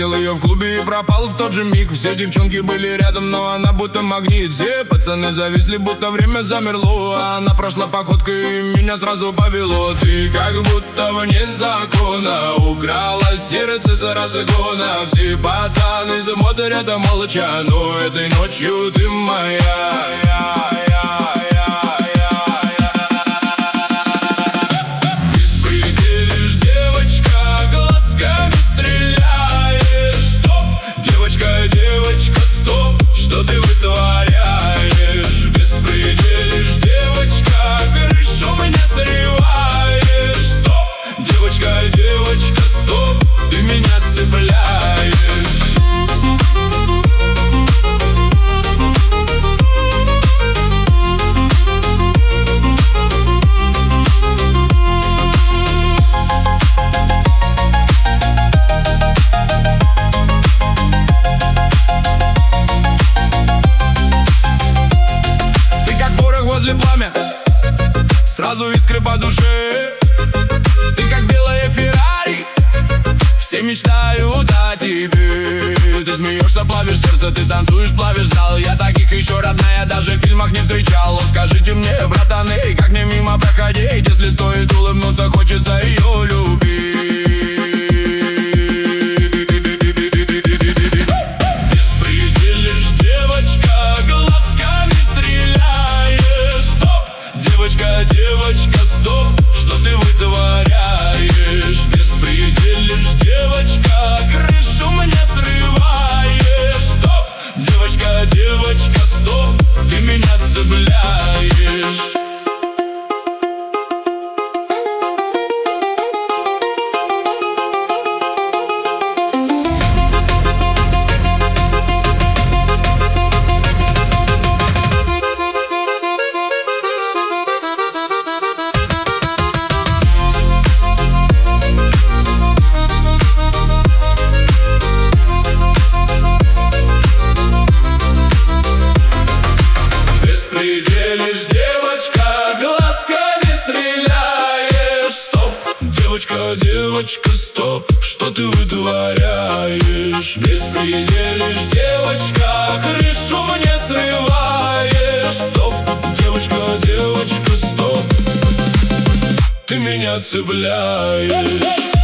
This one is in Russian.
Увидел ее в клубе и пропал в тот же миг. Все девчонки были рядом, но она будто магнит. Все пацаны зависли, будто время замерло. А она прошла походкой и меня сразу повело. Ты как будто вне закона украла сердце за разгона. Все пацаны смотрят молча, но этой ночью ты моя. Девочка, стоп, что ты вытворяешь? Беспределишь, девочка, крышу мне срываешь. Стоп, девочка, стоп, ты меня цепляешь. Пламя, сразу искры по душе. Ты как белая Феррари, все мечтают о тебе. Ты смеешься, плавишь сердце, ты танцуешь, плавишь зал. Я таких еще, родная, даже в фильмах не встречал. Скажите мне, братаны, как мне мимо проходить, если стоит улыбнуться, хочется ее любить. Беспределишь, девочка, глазками стреляешь. Девочка, стоп, что ты вытворяешь? Беспределишь, девочка, крышу мне срываешь. Стоп, девочка, стоп, ты меня цепляешь. Беспределишь, девочка, глазками стреляешь. Стоп, девочка, стоп, что ты вытворяешь? Беспределишь, девочка, крышу мне срываешь. Стоп, девочка, стоп, ты меня цепляешь.